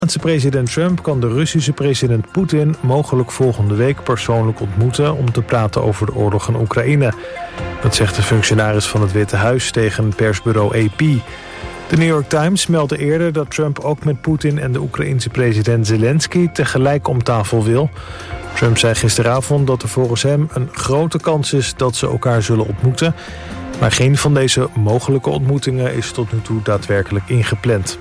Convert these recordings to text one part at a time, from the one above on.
President Trump kan de Russische president Poetin mogelijk volgende week persoonlijk ontmoeten om te praten over de oorlog in Oekraïne. Dat zegt de functionaris van het Witte Huis tegen persbureau AP. De New York Times meldde eerder dat Trump ook met Poetin en de Oekraïense president Zelensky tegelijk om tafel wil. Trump zei gisteravond dat er volgens hem een grote kans is dat ze elkaar zullen ontmoeten. Maar geen van deze mogelijke ontmoetingen is tot nu toe daadwerkelijk ingepland.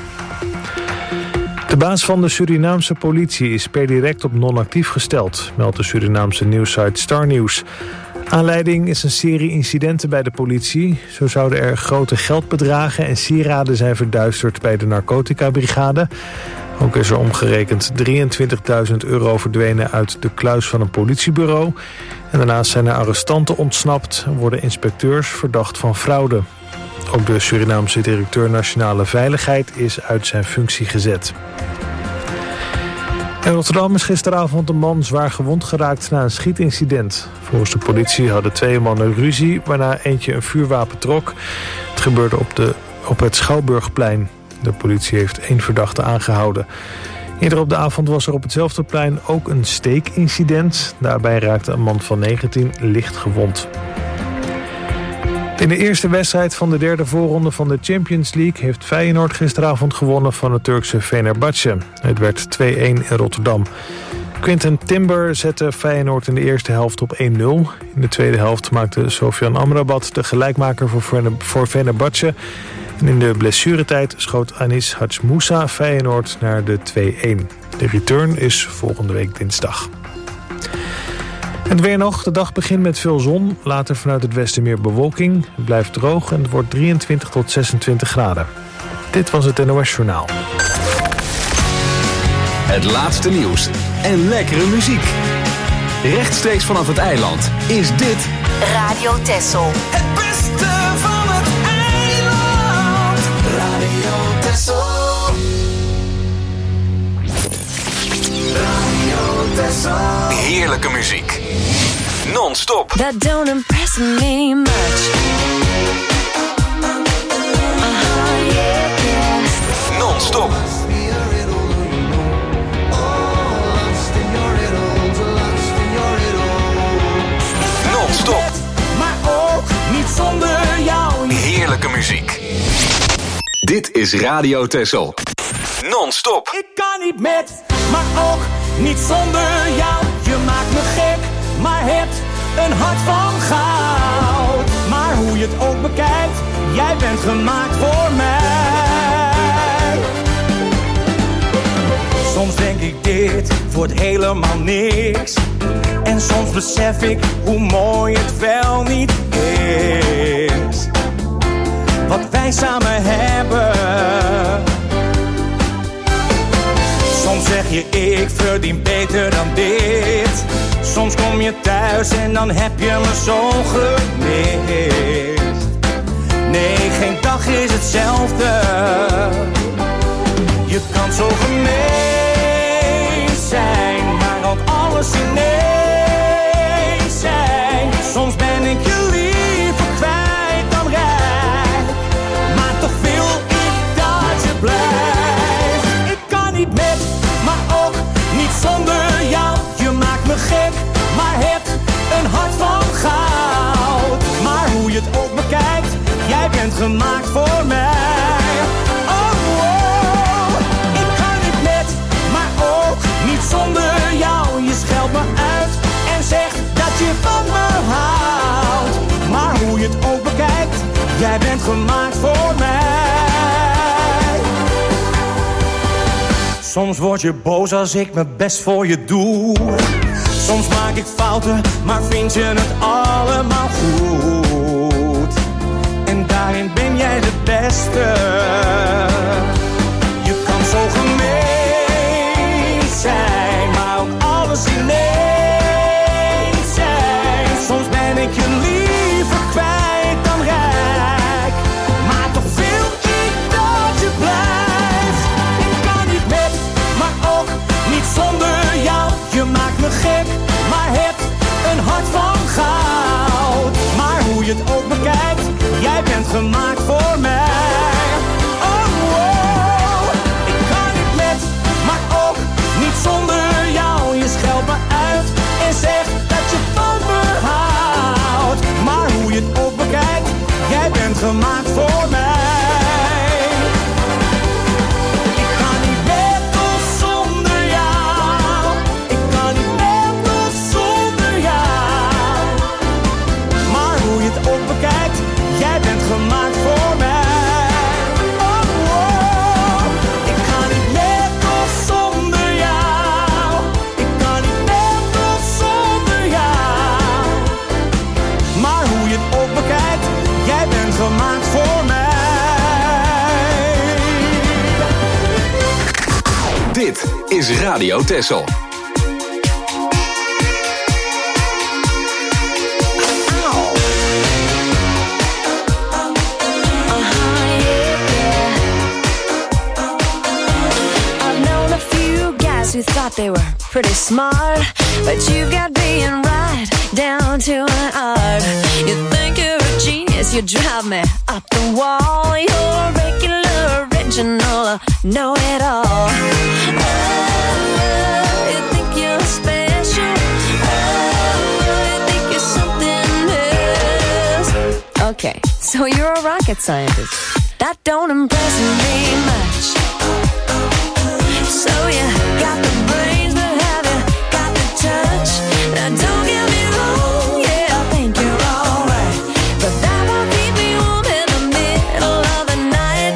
De baas van de Surinaamse politie is per direct op non-actief gesteld, meldt de Surinaamse nieuwssite Star News. Aanleiding is een serie incidenten bij de politie. Zo zouden er grote geldbedragen en sieraden zijn verduisterd bij de narcotica-brigade. Ook is er omgerekend €23.000 verdwenen uit de kluis van een politiebureau. En daarnaast zijn er arrestanten ontsnapt en worden inspecteurs verdacht van fraude. Ook de Surinaamse directeur Nationale Veiligheid is uit zijn functie gezet. In Rotterdam is gisteravond een man zwaar gewond geraakt na een schietincident. Volgens de politie hadden 2 mannen ruzie, waarna eentje een vuurwapen trok. Het gebeurde op het Schouwburgplein. De politie heeft 1 verdachte aangehouden. Eerder op de avond was er op hetzelfde plein ook een steekincident. Daarbij raakte een man van 19 licht gewond. In de eerste wedstrijd van de derde voorronde van de Champions League heeft Feyenoord gisteravond gewonnen van het Turkse Fenerbahçe. Het werd 2-1 in Rotterdam. Quinten Timber zette Feyenoord in de eerste helft op 1-0. In de tweede helft maakte Sofyan Amrabat de gelijkmaker voor Fenerbahçe. En in de blessuretijd schoot Anis Hadjmoussa Feyenoord naar de 2-1. De return is volgende week dinsdag. Het weer nog. De dag begint met veel zon. Later vanuit het westen meer bewolking. Het blijft droog en het wordt 23 tot 26 graden. Dit was het NOS Journaal. Het laatste nieuws en lekkere muziek. Rechtstreeks vanaf het eiland is dit Radio Texel. Het beste van het eiland. Radio Texel. Radio Texel. heerlijke muziek. Non-stop. That don't impress me much. Yeah. Non-stop. Non-stop. Maar ook niet zonder jou. Heerlijke muziek. Dit is Radio Texel. Non-stop. Ik kan niet met, maar ook niet zonder jou. Je maakt me gek, maar hebt een hart van goud. Maar hoe je het ook bekijkt, jij bent gemaakt voor mij. Soms denk ik dit wordt helemaal niks. En soms besef ik hoe mooi het wel niet is. Wat wij samen hebben. Soms zeg je ik verdien beter dan dit. Soms kom je thuis en dan heb je me zo gemist. Nee, geen dag is hetzelfde. Je kan zo gemeen zijn, maar ook alles ineens zijn. Soms ben ik je liever kwijt dan rijk, maar toch wil ik dat je blijft. Ik kan niet met, maar ook niet zonder jou. Je maakt me gek, maar hebt een hart van goud. Maar hoe je het ook bekijkt, jij bent gemaakt voor mij. Zonder jou, je scheldt me uit en zegt dat je van me houdt. Maar hoe je het ook bekijkt, jij bent gemaakt voor mij. Soms word je boos als ik mijn best voor je doe. Soms maak ik fouten, maar vind je het allemaal goed. En daarin ben jij de beste. Je kan zo gemeen zijn, maar ook alles ineens zijn. Soms ben ik je liever kwijt dan rijk, maar toch wil ik dat je blijft. Ik kan niet met, maar ook niet zonder jou. Je maakt me gek, maar hebt een hart van goud. Maar hoe je het ook bekijkt, jij bent gemaakt voor mij. Oh, Dit is Radio Texel. Who thought they were pretty smart, but you've got being right down to an art. You think you're a genius, you drive me up the wall. You're a regular, original, know-it-all. Oh, you think you're special. Oh, you think you're something else. Okay, so you're a rocket scientist. That don't impress me much. So you got the brains, but have you got the touch? Now don't get me wrong, yeah, I think you're alright, but that won't keep me warm in the middle of the night.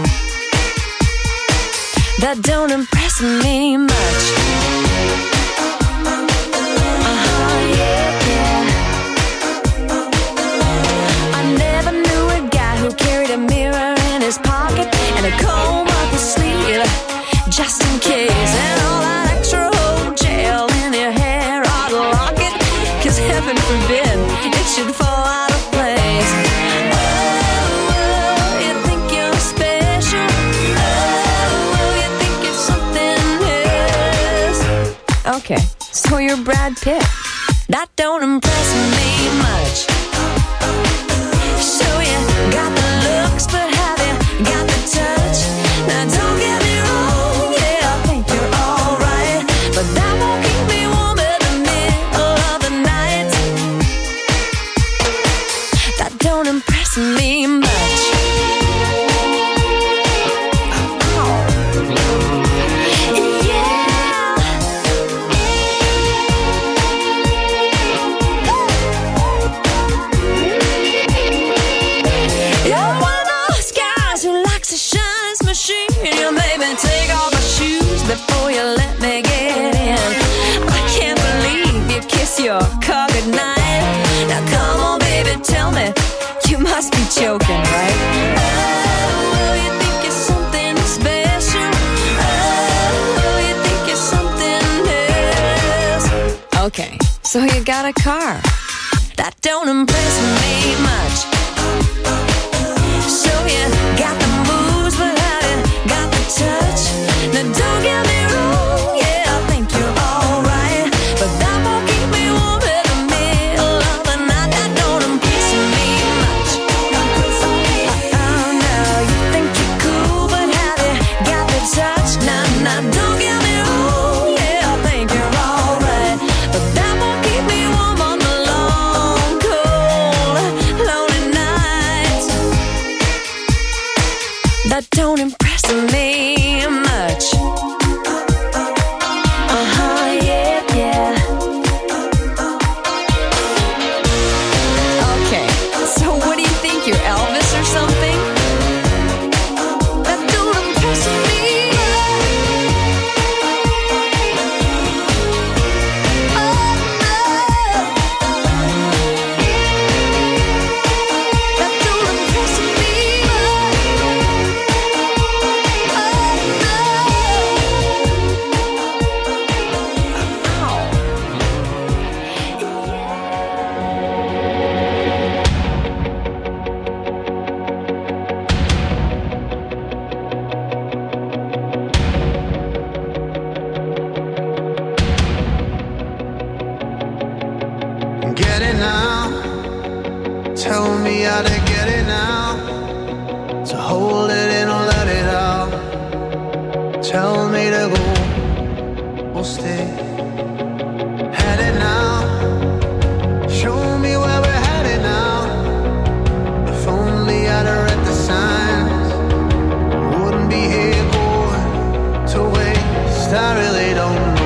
That don't impress me much. Yeah. I never knew a guy who carried a mirror in his pocket and a comb up his sleeve, just in case, and all that extra old gel in your hair ought to lock it, 'cause heaven forbid it should fall out of place. Oh, you think you're special. Oh, you think you're something else. Okay, so you're Brad Pitt. That don't impress me much. So you got the looks, but have you got the touch? Now don't get me wrong, yeah, I think you're alright, but that won't keep me warm in the middle of the night. That don't impress me much. You're one of those guys who likes to shine his machine. You made me take off my shoes before you let me get in. I can't believe you kiss your car goodnight. Now come on, baby, tell me, you must be joking, right? Oh, you think you're something special. Oh, you think you're something else. Okay, so you got a car. That don't impress me much. So you got the moves, but have you got the touch? Now don't get me wrong, yeah, I think you're alright, but that won't keep me warm in the middle of the night. That don't impress me much. Oh no, you think you're cool, but have you got the touch? Now don't get me wrong, yeah, I think you're alright, but that won't keep me warm on the long, cold, lonely nights. That don't impress me much. Yeah. Okay, so what do you think, you're Elvis or something? That don't impress me. Oh no. That don't impress me. Get it now. Tell me how to get it now. To hold it in or let it out. Tell me to go or stay. Headed now. Show me where we're headed now. If only I'd have read the signs, wouldn't be here going to waste. I really don't know.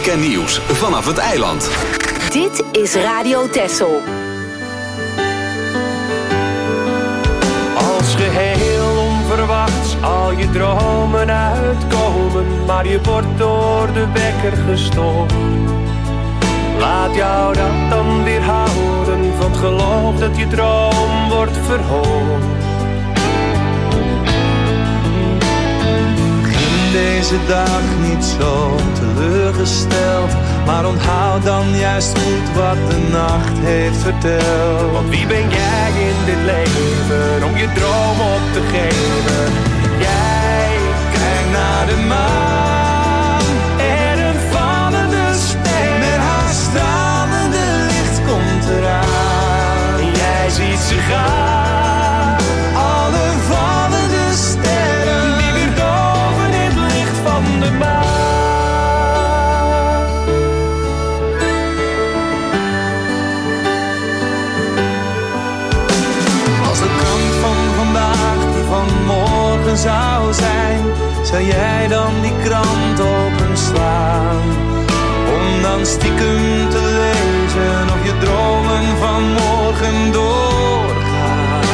en nieuws vanaf het eiland. Dit is Radio Texel. Als geheel onverwachts al je dromen uitkomen, maar je wordt door de wekker gestoord. Laat jou dat dan weer houden van het geloof dat je droom wordt verhoord. Begin deze dag niet zo teleurgesteld, maar onthoud dan juist goed wat de nacht heeft verteld. Want wie ben jij in dit leven om je droom op te geven? Jij Kijk naar de maan en een vallende ster. met haar stralende licht komt eraan. En jij ziet ze gaan, Alle vallende sterren die weer doven in het licht van de maan. Als de krant van vandaag die van morgen zou zijn, zou jij dan die krant openslaan? Om dan stiekem te lezen of je dromen van morgen doorgaan.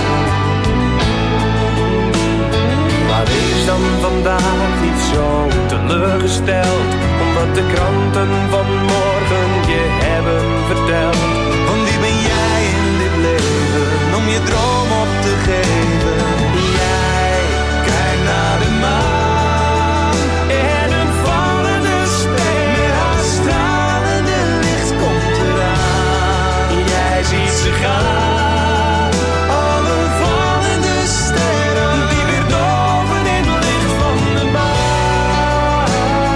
Maar wees dan vandaag niet zo teleurgesteld, omdat de kranten van morgen je hebben verteld. Want wie ben jij in dit leven om je droom op te geven? Jij kijkt naar de maan En een vallende ster, met haar stralende licht komt eraan. jij ziet ze gaan, Alle vallende sterren die weer doven in het licht van de maan.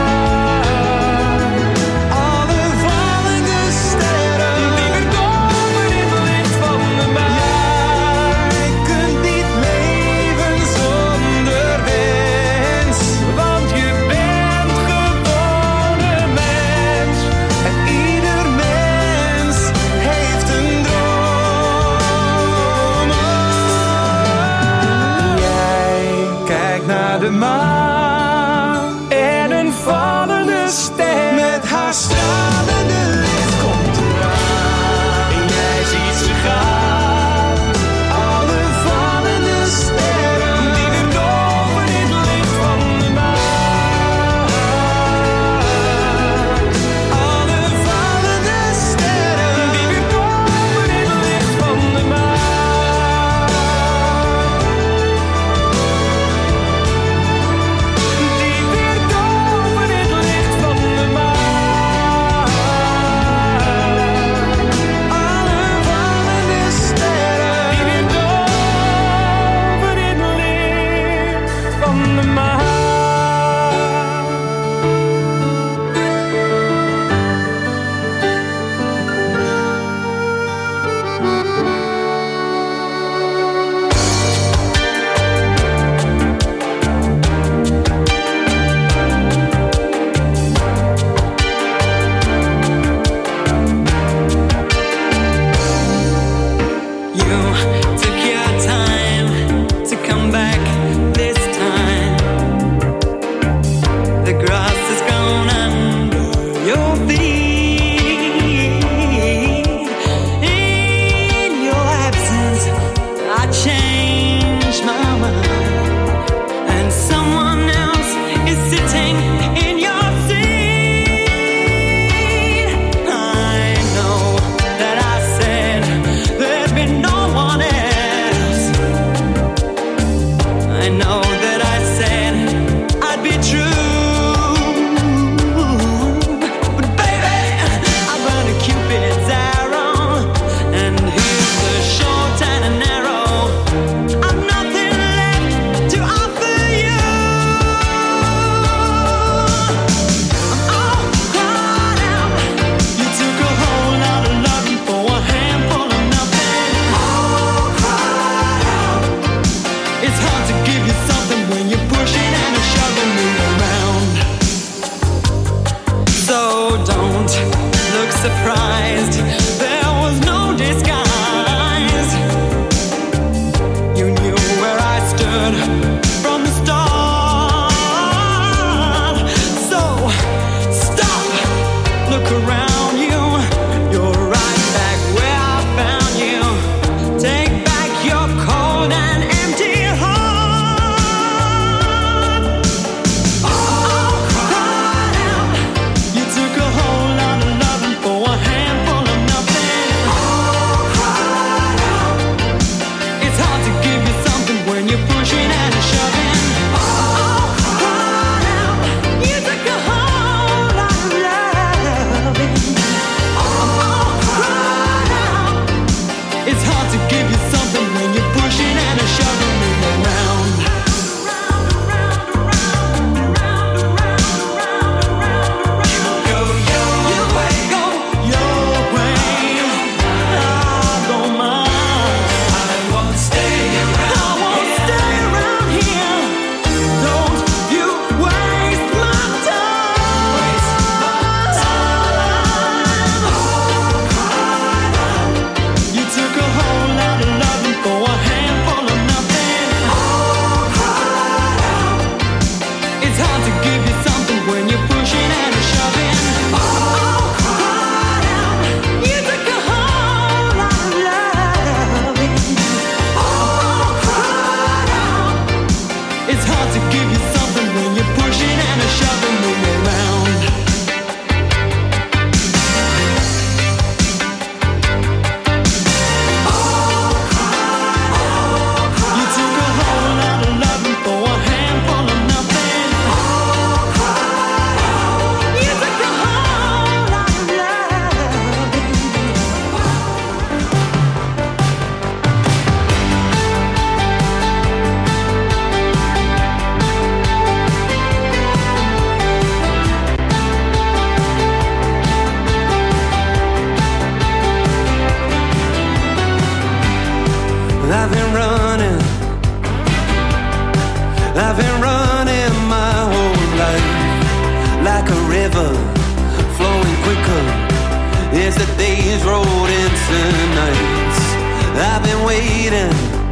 Alle vallende sterren Die weer doven in het licht van de maan. Jij kunt niet leven zonder wens, Want je bent gewoon een mens. en ieder mens heeft een droom. Jij kijkt naar de maan En een vallende ster, met haar stralende licht komt eraan. en jij ziet ze gaan, Alle vallende sterren die weer doven in het licht van de maan. Alle vallende sterren Die weer doven in het licht van de maan. Die weer doven in het licht van de maan. Alle vallende sterren Die weer doven in het licht van de maan. You took your time to come back this time. The grass is grown under your feet. In your absence, I changed my mind, and someone else is sitting in your seat. I know that I said there'd be no one else. I know that I said I'd be true, but baby, I burned a Cupid's arrow, and here's the short and the narrow. I've nothing left to offer you. I'm all cried out. You took a whole lot of loving for a handful of nothing. All cried out. It's hard to give you something when you're pushing and shoving me around. So don't look surprised. There was no disguise. You knew where I stood from the start. So stop days rolled into nights. I've been waiting.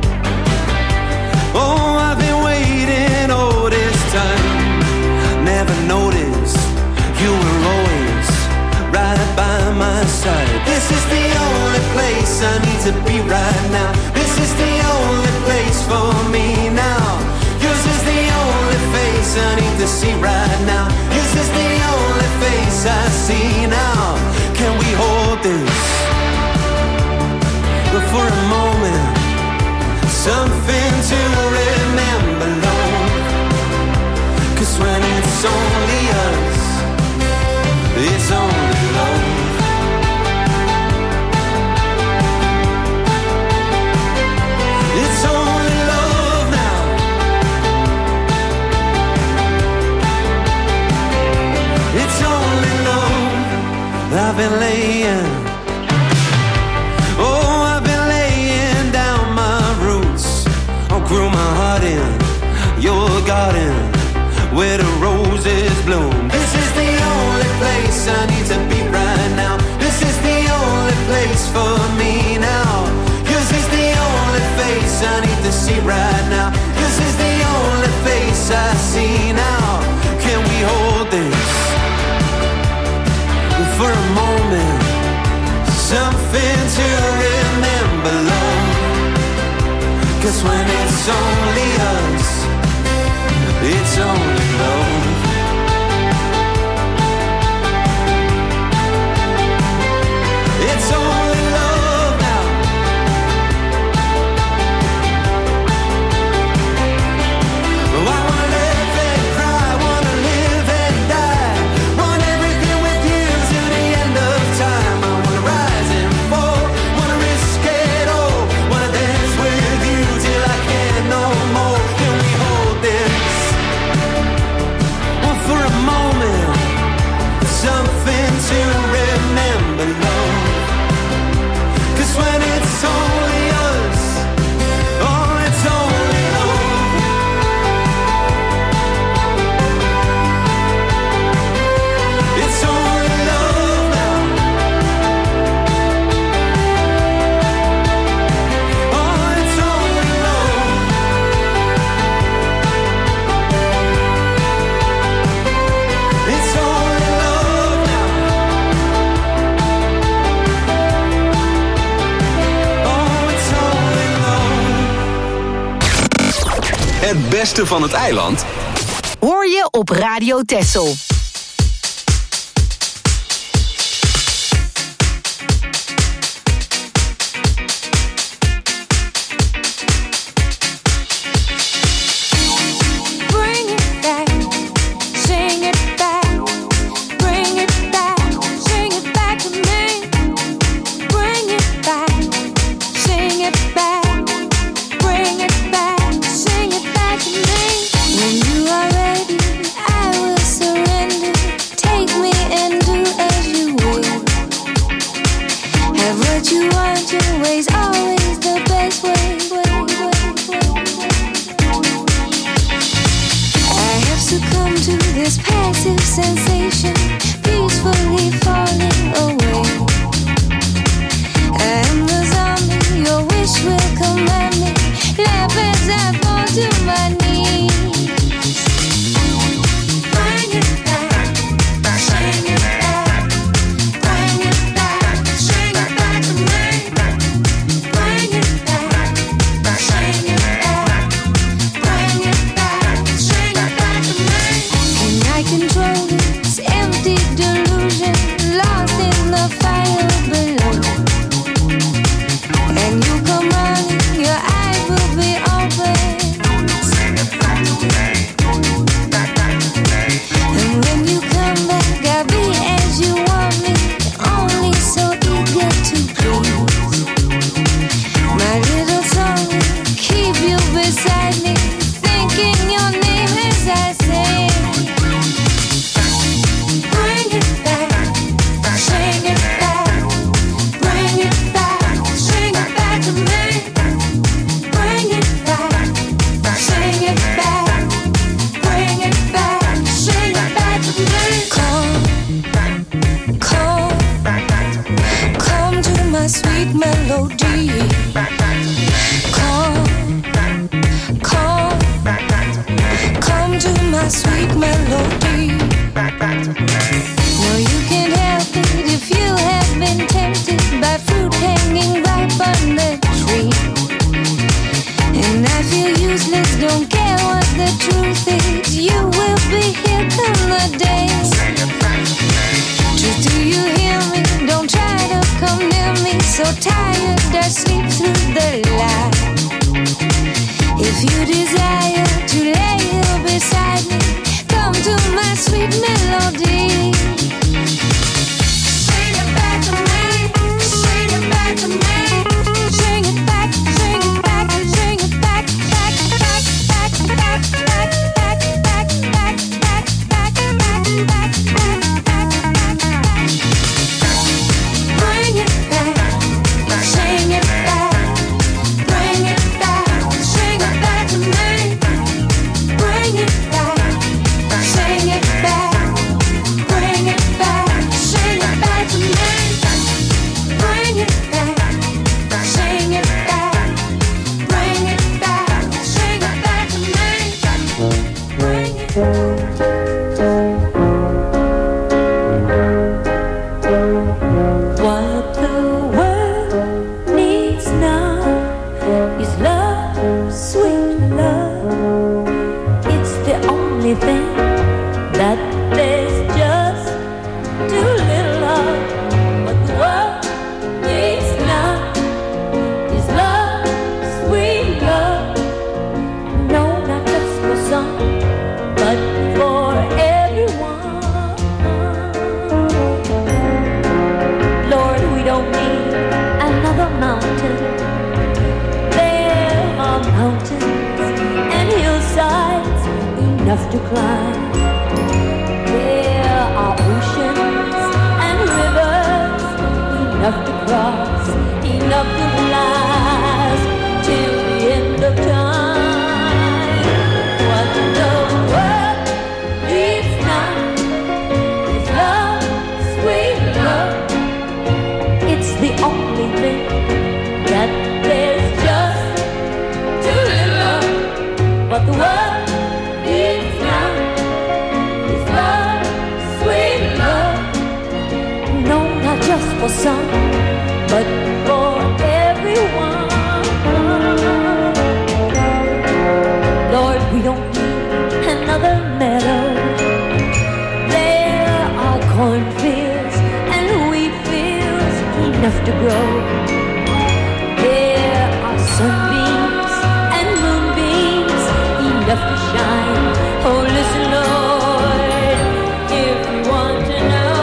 Oh, I've been waiting all this time. Never noticed you were always right by my side. This is the only place I need to be right now. This is the only place for me now. Yours is the only face I need to see right now. This is the only face I see now. Can we hold this for a moment? Something to remember, Lord. 'Cause when it's only us, it's only love. It's only love now. It's only love. I've been laying, oh, I've been laying down my roots. I grew my heart in your garden where the roses bloom. This is the only place I need to be right now. This is the only place for me now. Yours is the only face I need to see right now. This is the only face I see now. Can we hold this for a moment? Something to remember, love. 'Cause when it's only us, it's only love. It's only love now. I wanna live and cry, wanna live and die. Want everything with you to the end of time. I wanna rise and fall, wanna risk it all. Wanna dance with you till I can't no more. Can we hold this for a moment? Something to remember, love. 'Cause when it's only us, oh, it's only love. It's only love now. Oh, it's only love. It's only love now. Oh, it's only love. Het beste van het eiland Hoor je op Radio Texel. Bring it back, sing it back, bring it back, sing it back to me. Bring it back, sing it back, bring it back, sing it back to me. When you are ready, I will surrender. Take me and do as you will. Have what you want, your way's always the best way. I have succumbed to this passive sensation, peacefully falling away. I am the zombie, your wish will command me. Laugh as I fall to my knees. Bring it back, sing it back. Bring it back, sing it back to me. Bring it back, sing it back. Bring it back, sing it back to me. Can I control this empty delusion, lost in the fire below? And you come running, your eyes will be open. Sing it back to me. And when you come back, I'll be as you want me, only so eager to please. My little song will keep you beside me, thinking your name as I sing. Bring it back, sing it back. Bring it back, sing it back to me. Bring it back, sing it back. Bring it back, sing it back to me. Call, call, call. sweet melody. Come to my sweet melody. No, you can't help it if you have been tempted by fruit hanging ripe on the tree. And I feel useless, don't care what the truth is. You will be here come the day. Truth, do you hear me? Don't try to come near me. So tired, I sleep through the light. If you desire to lay here beside me, come to my sweet melody. Sing it back to me, sing it back to me. Sing it back, sing it back, sing it back, back, back, back, back, back, back, back, back, back, back, back, back, back. Bring it back, sing it back, bring it back, sing it back to me. Bring it back, sing it back, bring it back, sing it back to me. Bring it back, sing it back, bring it back, sing it back to me. Bring it What the world needs now is love, sweet love. It's the only thing that there's just too little of. What the world needs now is love, sweet love. No, not just for some, but for everyone. Lord, we don't need another mountain. There are mountains and hillsides enough to climb. There are oceans and rivers enough to cross, enough to last till the end of time. What the world needs now is love, sweet love. It's the only thing that there's just too little of. What the world needs now is love, sweet love. No, not just for some, but for everyone. Lord, we don't need another meadow. There are cornfields and wheat fields enough to grow. There are sunbeams and moonbeams enough to shine. Oh, listen, Lord, if you want to know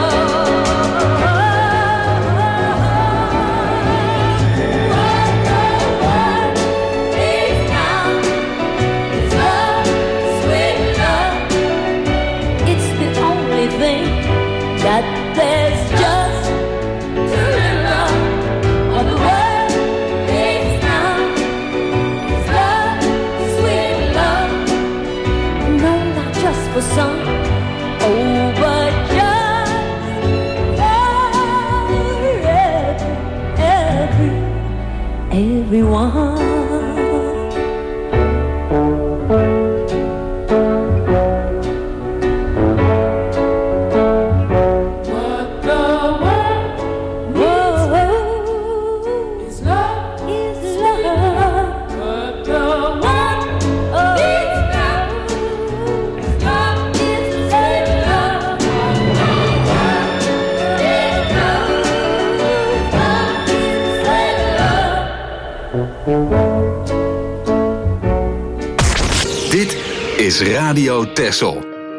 what the world needs now is love, sweet love. It's the only thing that there's just too little of. What the world needs now is love, sweet love. No, not just for some, oh, but just for everyone. What the world needs is love, What the world needs now is love, sweet love. Dit is Radio Texel.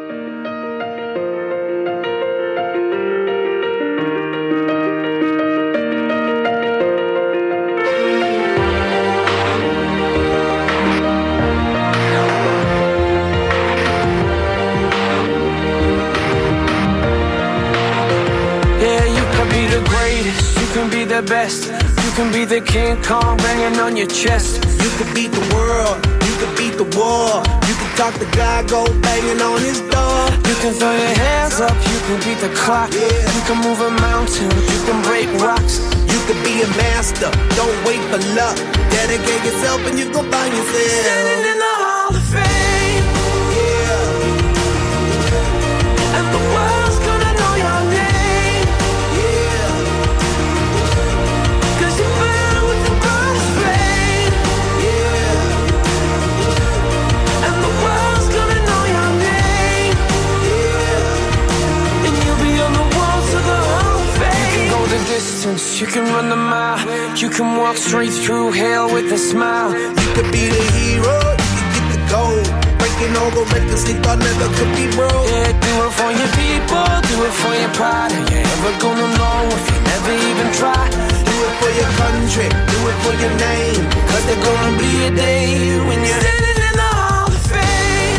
the best. You can be the King Kong banging on your chest. You could beat the world, you could beat the war. You can talk to God, go banging on his door. You can throw your hands up, you can beat the clock. Yeah. You can move a mountain, you can break rocks. You could be a master master. Don't wait for luck. Dedicate yourself and you gon' find yourself standing in the Hall of Fame. Yeah. And the world's gonna know your name. Yeah. 'Cause you burn with the brightest flame. Yeah. And the world's gonna know your name. Yeah. And you'll be on the walls of the Hall of Fame. You can go the distance, you can run the mile, you can walk straight through hell with a smile. You could be the hero, you could get the gold. Breaking all the records they thought never could be broke. Yeah, do it for your people, do it for your pride. Are you ever gonna know if you never even try? Do it for your country, do it for your name. 'Cause there's gonna be a day when you're standing in the Hall of Fame.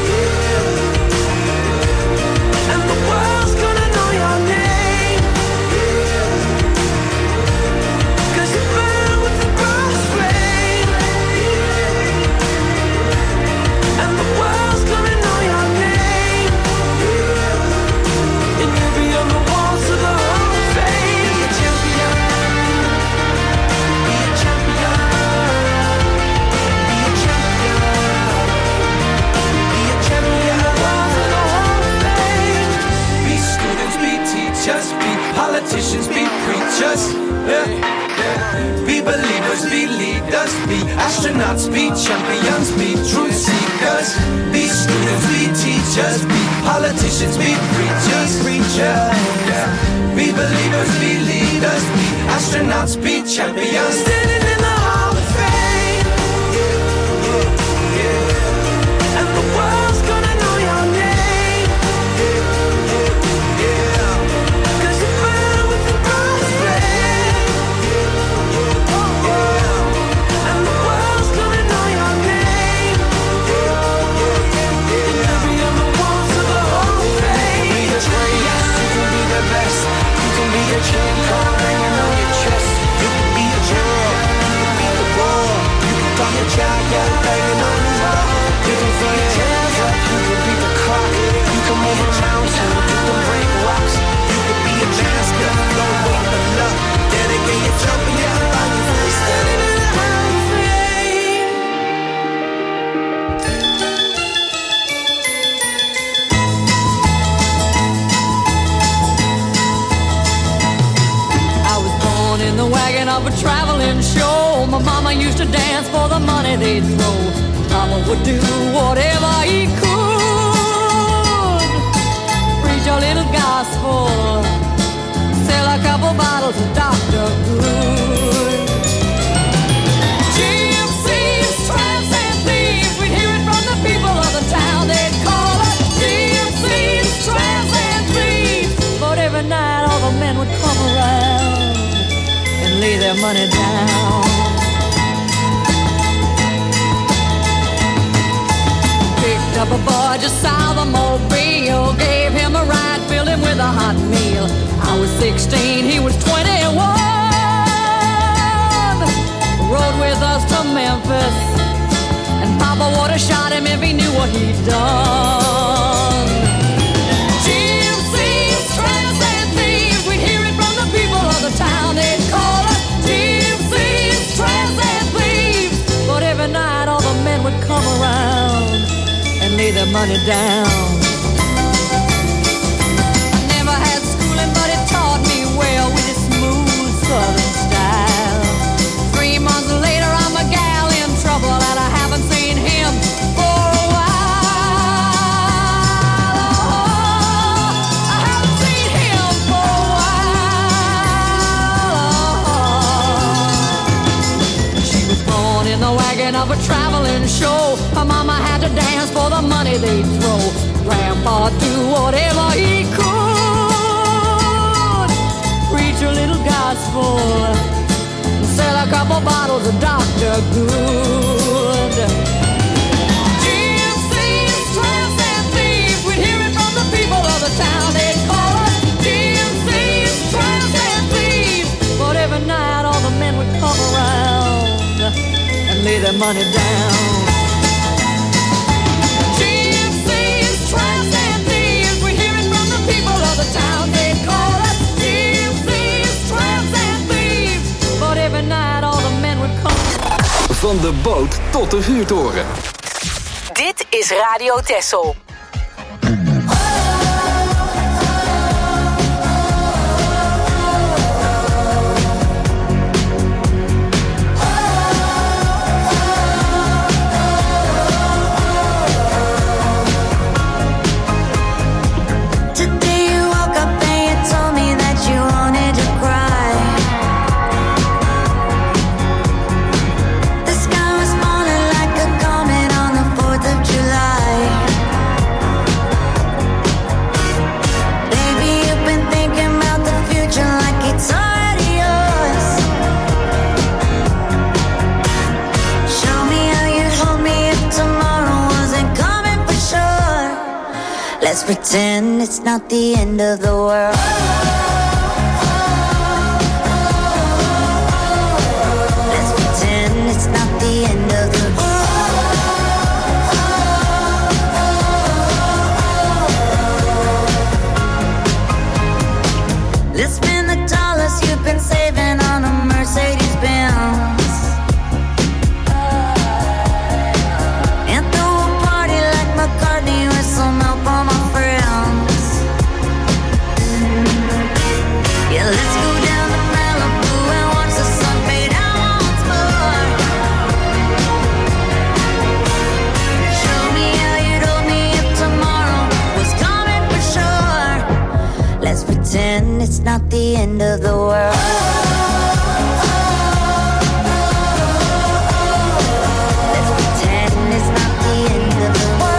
And the world's gonna know your name. 'Cause you burn with the brightest flame. And the world's gonna know your name. And you'll be on the walls of the Hall of Fame. Be a champion. Be a champion. Be a champion. Be a champion. Walls of the Hall of Fame. Be students, be teachers, be politicians, be preachers. Yeah. Be believers, be leaders, be astronauts, be champions, be truth seekers. Be students, be teachers, be politicians, be preachers. Yeah. Be believers, be leaders, be astronauts, be champions. Standing in the Hall of Fame. And the world's gonna know your name. 'Cause you burn with the brightest flame. And the world's gonna know your name. And you'll be on the walls of the Hall of Fame. Be the greatest, you can be the best. You can be a chain card hanging on your chest. You can be a girl, you can be the war. You can call your child, banging on his door. You can throw your hands up, you can beat the clock. You can move a mountain, you can break rocks. You can be a master, don't wait for luck. Dedicate yourself and you can find yourself Standing in the Hall of Fame. I was born in the wagon of a traveling show. My mama used to dance for the money they'd throw. Mama would do whatever he could. Preach a little gospel, sell a couple bottles of Dr. Good. Gypsies, tramps, and thieves, we'd hear it from the people of the town. They'd call us gypsies, tramps, and thieves. But every night all the men would come around and lay their money down. Picked up a boy just south of Mobile, gave him a ride, filled him with a hot meal. I was 16, he was 21. Rode with us to Memphis, and Papa would have shot him if he knew what he'd done. Gypsies, tramps, and thieves, we'd hear it from the people of the town. They'd call us gypsies, tramps, and thieves. But every night all the men would come around and lay their money down. I never had schooling, but it taught me well with its smooth southern style. 3 months later, I'm a gal in trouble, and I haven't seen him for a while. Oh, I haven't seen him for a while. She was born in the wagon of a traveling show. Her mama had to dance for the money they'd throw. Grandpa do whatever he could. Preach a little gospel, sell a couple bottles of Dr. Good. Gypsies, tramps, and thieves, we'd hear it from the people of the town. They'd call us gypsies, tramps, and thieves. But every night all the men would come around and lay their money down. Gypsies, tramps, and thieves, we hear it from the people of the town. They call us gypsies, tramps, and thieves. But every Van de boot tot de vuurtoren. Dit is Radio Texel. Let's pretend it's not the end of the world. Let's pretend it's not the end of the world. Let's spend the dollars you've been saving on a Mercedes-Benz. And throw a party like McCartney with some help on my friends. Yeah, let's go down to Malibu and watch the sun fade out once more. Show me how you'd hold me if tomorrow was coming for sure. Let's pretend it's not the end of the world. Let's pretend it's not the end of the world.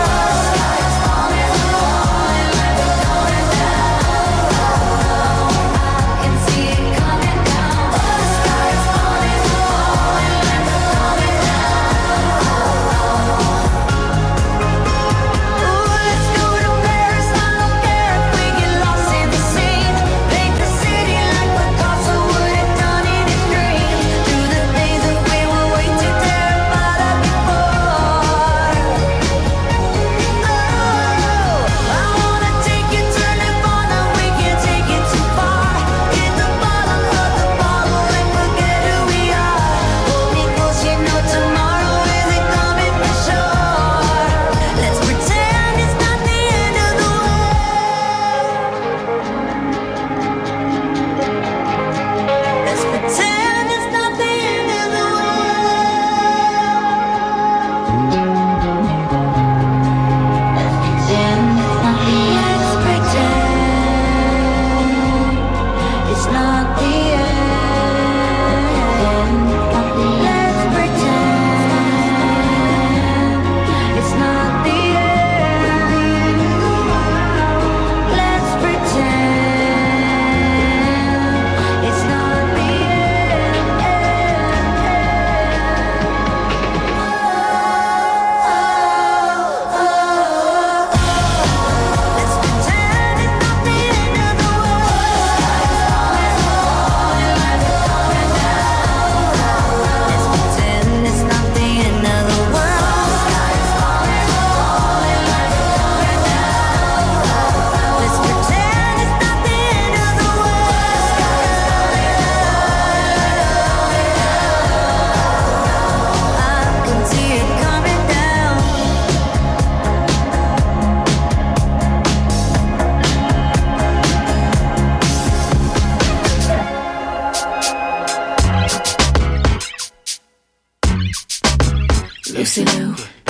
Lucy Liu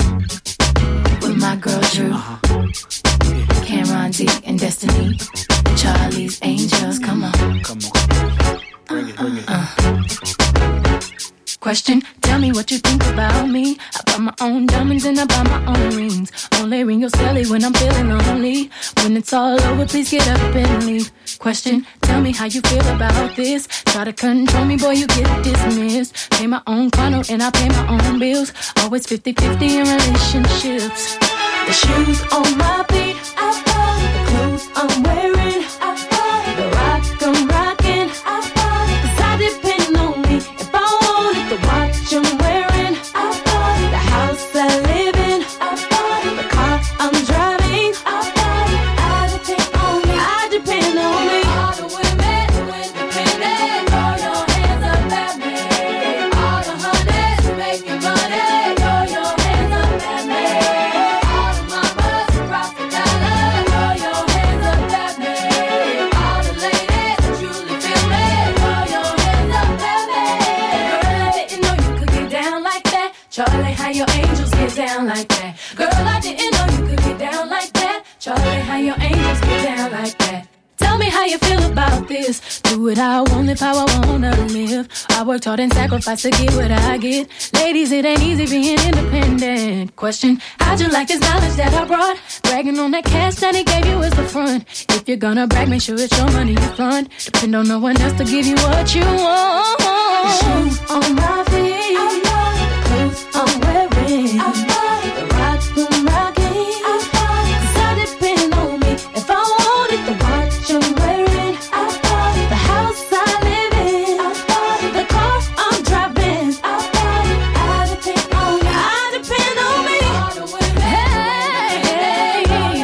with my girl Drew, Cameron D and Destiny, Charlie's Angels. Come on, bring it. Question, tell me what you think about me. I buy my own diamonds and I buy my own rings. Only ring your celly when I'm feeling lonely. When it's all over, please get up and leave. Question, tell me how you feel about this. Try to control me, boy, you get dismissed. Pay my own condo and I pay my own bills. Always 50-50 in relationships. The shoes on my feet, I buy. The clothes I'm wearing, I buy. The rock I'm rocking, I buy. 'Cause I depend on me. If I wanted the watch I'm wearing, I buy. The house I live in, I buy. The car I'm driving, I buy. I depend on me. I depend on me. All the women who independent, throw your hands up at me. All the honeys making money. this. Do it how I want, live how I wanna live. I worked hard and sacrificed to get what I get. Ladies, it ain't easy being independent. Question, how'd you like this knowledge that I brought? Bragging on that cash that he gave you is the front. If you're gonna brag, make sure it's your money you fund. Depend on no one else to give you what you want. Shoes on my feet, the clothes I'm wearing, the rock I'm rocking. 'Cause I depend on me. If I want it, the watch I'm wearing, the house I live in, the car I'm driving. I depend on me. I depend on me. Hey,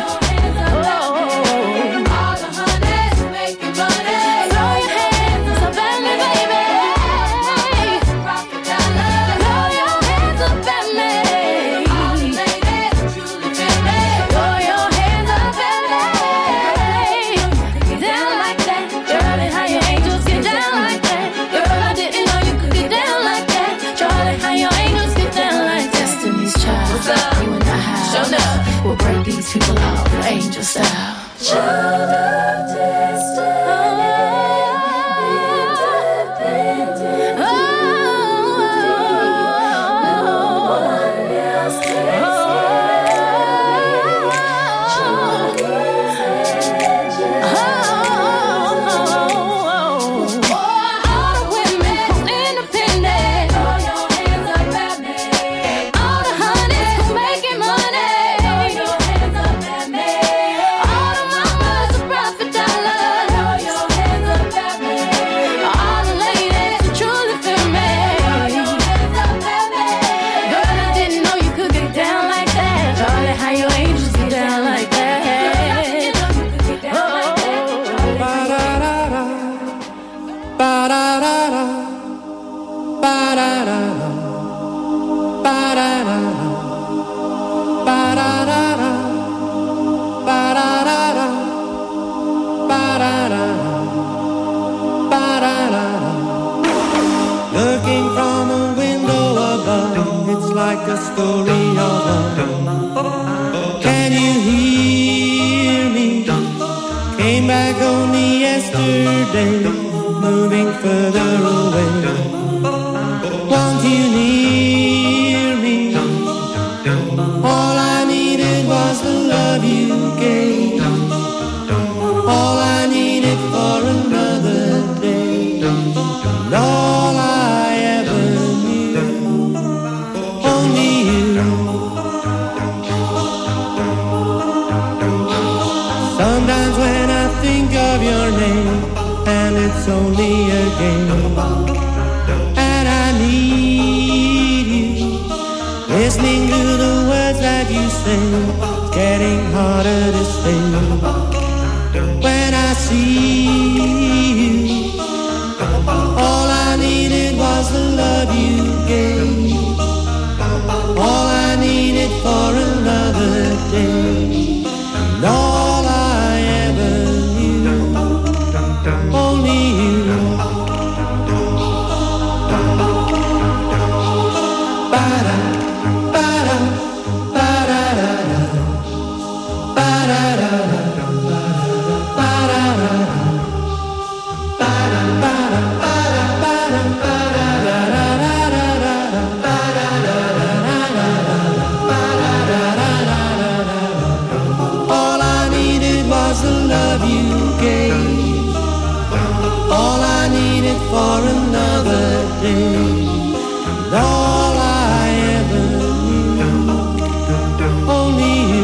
all the honeys making money. Throw your hands up at me, baby. Rock the dollar. Throw your hands up at me. All the ladies truly feel me. Throw your hands up at me. Get down like that, Charlie. How your angels get down like that, girl? I didn't know you could get down like that, Charlie. How your angels get down like that. Destiny's Child. What's up? You and I have. Show up. We'll break these people off, angel style. Child of destiny, independent. No one else can all the women who independent. Throw your hands up at me. All the honeys who making money. Throw your hands up at me. All the mamas who profit dollars. Throw your hands up at me. All the ladies who truly feel me. Throw your hands up at me. Girl, I didn't know you could get down like that, Charlie. How your angels get down like that. Looking from a window above, it's like a story of love. Can you hear me? Came back only yesterday, moving further away. Won't you near me? All I needed was the love you gave. All I needed for another day. And all I ever knew, only you. Sometimes when I think of your name, and it's only a game, and I need you, listening to the words that you sing, it's getting harder to stay. When I see you, all I needed was the love you gave. All I needed for another day. And all I ever knew, only you. Ba-da, ba-da, ba-da-da-da. Ba-da-da-da. All I needed was the love you gave. All I needed for another day. And all I ever knew, only you.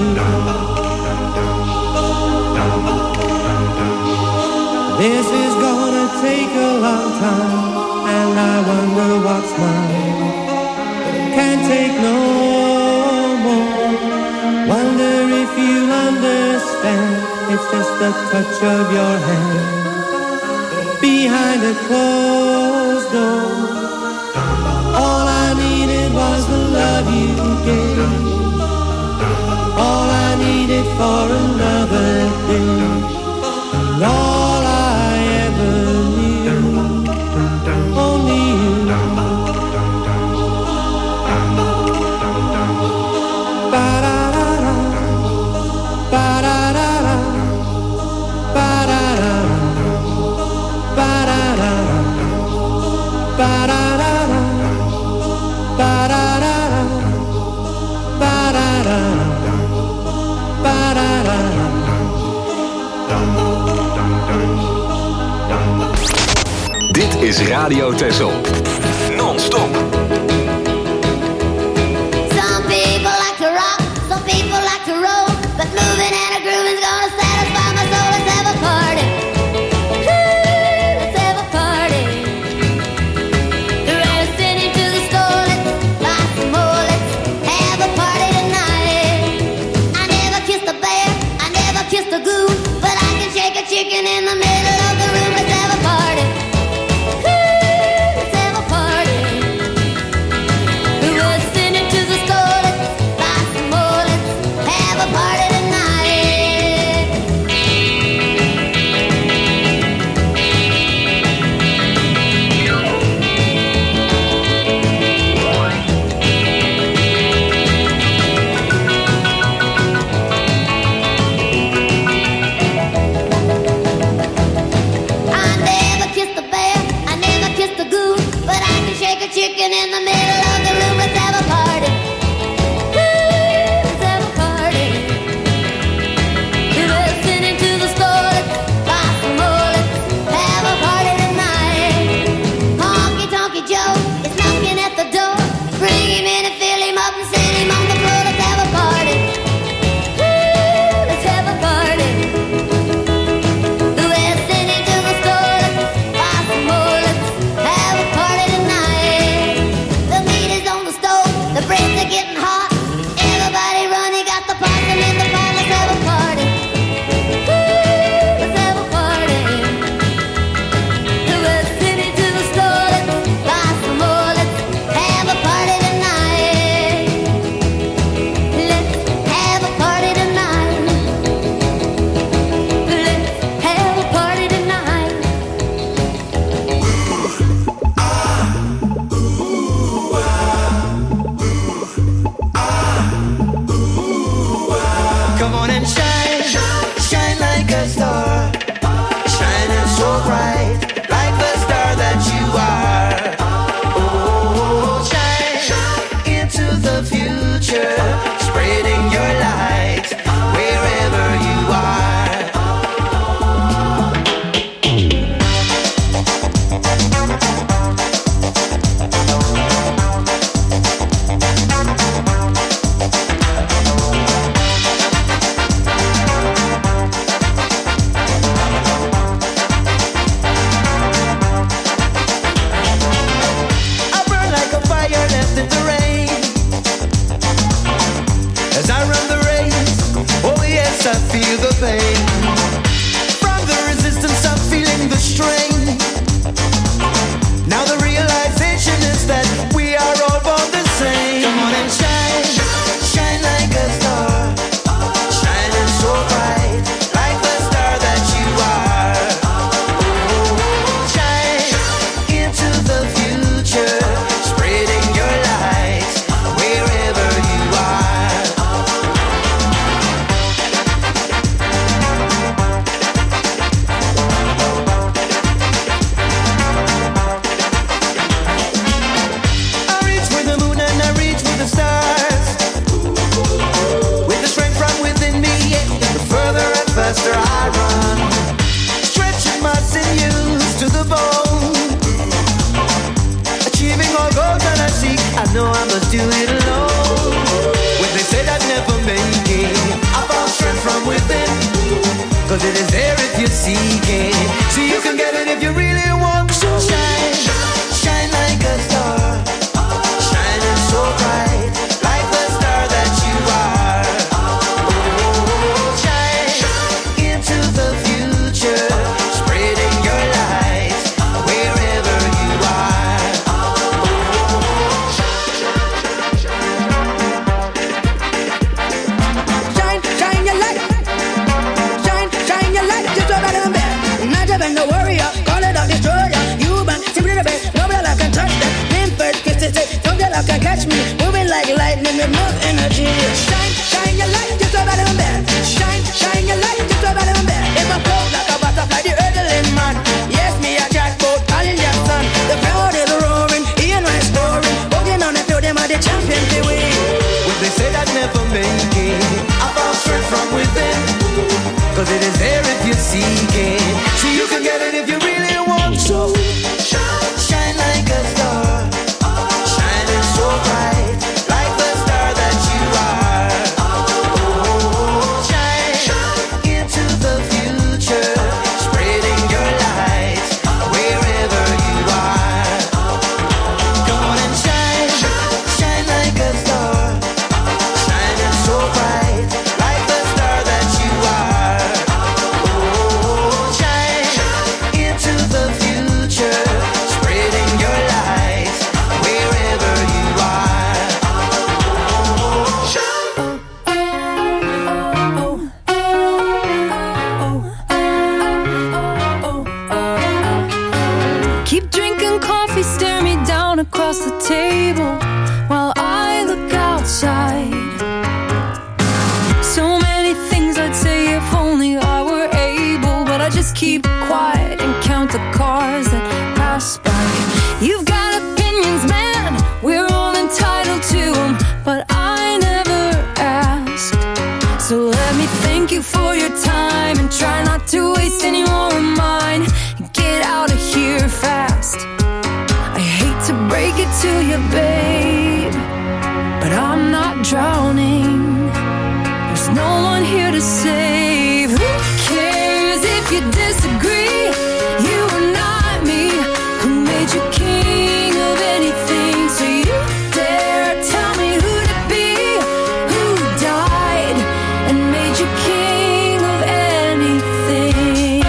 This is gonna take a long time, and I wonder what's mine. Can't take no more. Wonder if you understand. It's just the touch of your hand behind a closed door. All I needed was the love you gave. All I needed for another day. And all I ever knew, only you. Ba-da-da-da, ba-da-da-da, ba-da-da-da. Dit is Radio Texel. Non-stop. Some people like to rock, some people like to roll, but moving and a groove is gonna satisfy my soul. Let's have a party. Let's have a party. The rest sitting to the store. Let's buy some more. Let's have a party tonight. I never kissed a bear, I never kissed a goon, but I can shake a chicken in the middle of the room. Let's have a party. Let's have a party. The rest sitting to the store. Let's buy some more. Let's have a party tonight. I never kissed a bear, I never kissed a goose, but I can shake a chicken in the middle of the room. Let's have a party. Let's have a party. We're listening to the store. Let's buy some more. Let's have a party tonight. Honky Tonky Joe is knocking at the door. Bring him in and fill him up and sit him on the floor. Let's have a party. Let's have a party. We're listening to the store. Let's buy some more. Let's have a party tonight. The meat is on the stove. The breads are getting hot. Everybody running, got the pots and in the pot. Let's have a party. Let's have a party. We're listening to the store. Let's buy some more. Let's have a party tonight. Let's have a party tonight. Let's have a party tonight. Come on and shine, shine like a star, shining so bright, like the star that you are. Oh, shine into the future, spreading your light wherever you are. I burn like a fire left in the rain. As I run the race, oh yes, I feel the pain. From the resistance, I'm feeling the strain. Now the realization is that we are all born the same. Come on and shine, shine like a star, shining so bright, like the star that you are. Oh, shine into the future, spreading your light wherever you are. I reach for the moon and I reach for the stars. With the strength from within me, the further and faster I run. Stretching my sinews to the bone. Achieving all goals that I seek, I know I must do it alone. When they said I'd never make it, I found strength from within. Cause it is there if you seek it. So you can get it if you really want to. Shine, shine like a star, shining so bright, like the star that you are. Oh, shine into the future, spreading your light wherever you are. Shine, shine your light. Shine your light. Just over the bed. Not even no warrior. Call it a destroyer. Human, simply the best. Nobody can touch that. Name first, kiss it, nobody can catch me. Moving like lightning with enough energy. Shine, shine your light. Just over the bed. Shine your light. Just over the bed. In my flow like a butterfly, the earthling man. Yes, me a jackpot, all in your son. The crowd is roaring, hearing my story. Holding on the field, them are the champions they win. When they said I'd never make it, I found strength from within. Cause it is there if you seek it. So you can get it if you really want to. across the table while I look outside. So many things I'd say if only I were able, but I just keep quiet and count the cars that pass by. You've got opinions, man, we're all entitled to them, but I never asked. So let me thank you for your time and try not to waste any more of mine. Get out of here fast. I hate to break it to you, babe, but I'm not drowning. There's no one here to save. Who cares if you disagree? You are not me. Who made you king of anything? So you dare tell me who to be? Who died and made you king of anything?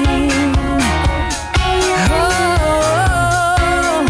Oh,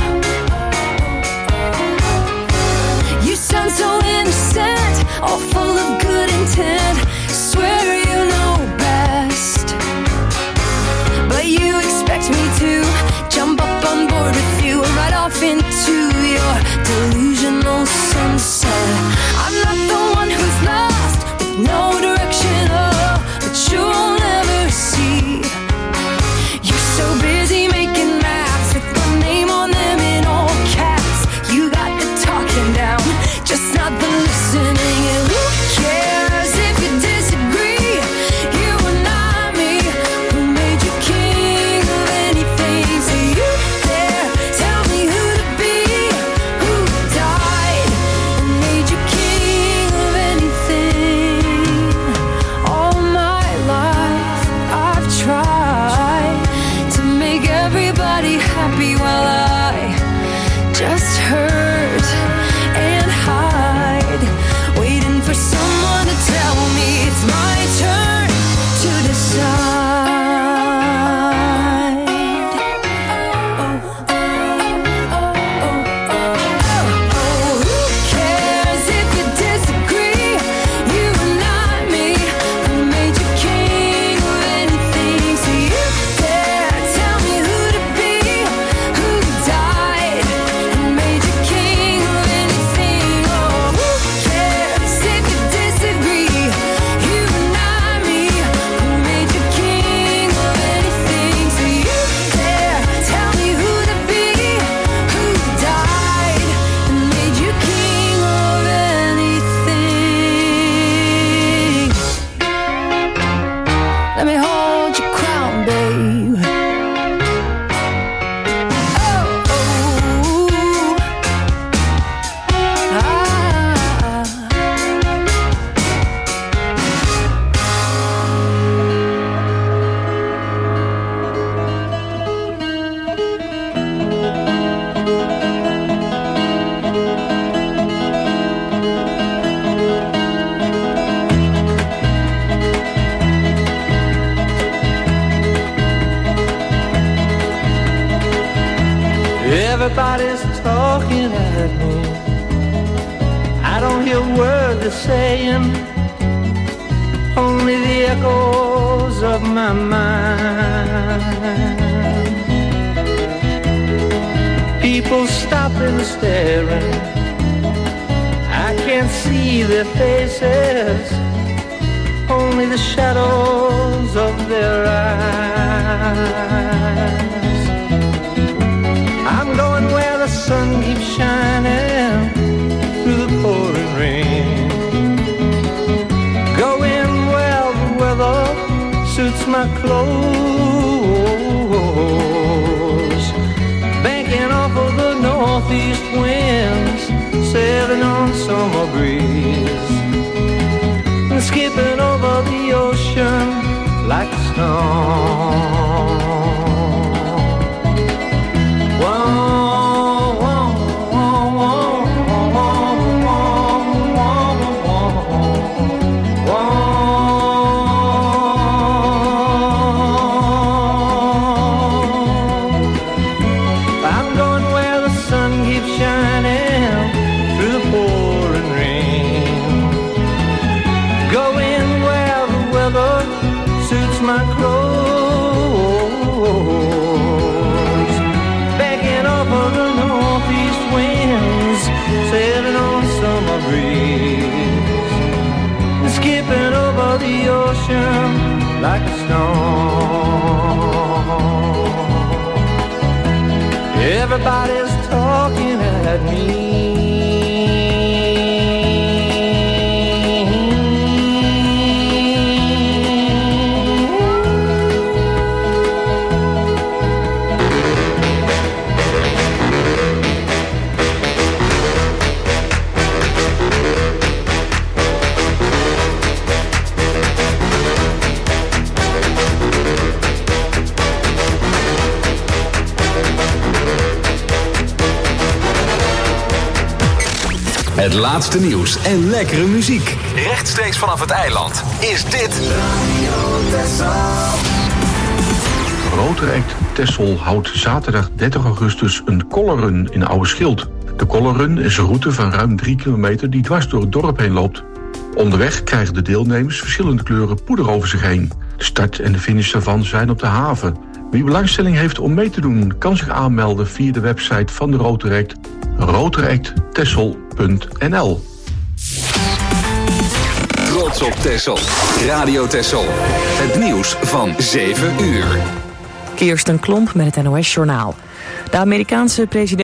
you sound so innocent, all full of good intent. Swear you know best, but you expect me to jump up on board with you and ride off into your delusional sunset. I'm not the one who's lost with no direction, oh, but you'll never see. You're so busy making maps with my name on them in all caps. You got the talking down, just not the listening. And who cares if you disagree? You are not me. Who made you king of anything? So you dare tell me who to be? Who died and made you king of anything? All my life I've tried to make everybody happy while I just hurt and hide, waiting for someone to tell me it's my turn to decide. Who cares if you disagree? You are not me. Who made you king of anything? So you dare tell me who to be? Who died and made you king of anything? Oh, who cares if you disagree? You are not me. Who made you king of anything? So you dare tell me who to be? Who died and made you king of anything? Let me hold your crown, babe. Oh, Everybody's talking at me. I don't hear a word they're saying, only the echoes of my mind. People stopping and staring, I can't see their faces, only the shadows of their eyes. I'm going where the sun keeps shining through the pouring rain, going where the weather suits my clothes, banking off of the northeast winds, sailing on summer breeze, and skipping over the ocean like a stone. I'm going where the sun keeps shining through the pouring rain. like a stone. Everybody's talking at me. Het laatste nieuws en lekkere muziek. Rechtstreeks vanaf het eiland is dit Rotaract Texel houdt zaterdag 30 augustus een colorrun in Oude Schild. De colorrun is een route van ruim 3 kilometer die dwars door het dorp heen loopt. Onderweg krijgen de deelnemers verschillende kleuren poeder over zich heen. De start en de finish daarvan zijn op de haven. Wie belangstelling heeft om mee te doen, kan zich aanmelden via de website van de Rotaract, rotaracttexel.nl. Trots op Texel. Radio Texel. Het nieuws van 7 uur. Kirsten Klomp met het NOS-journaal. De Amerikaanse president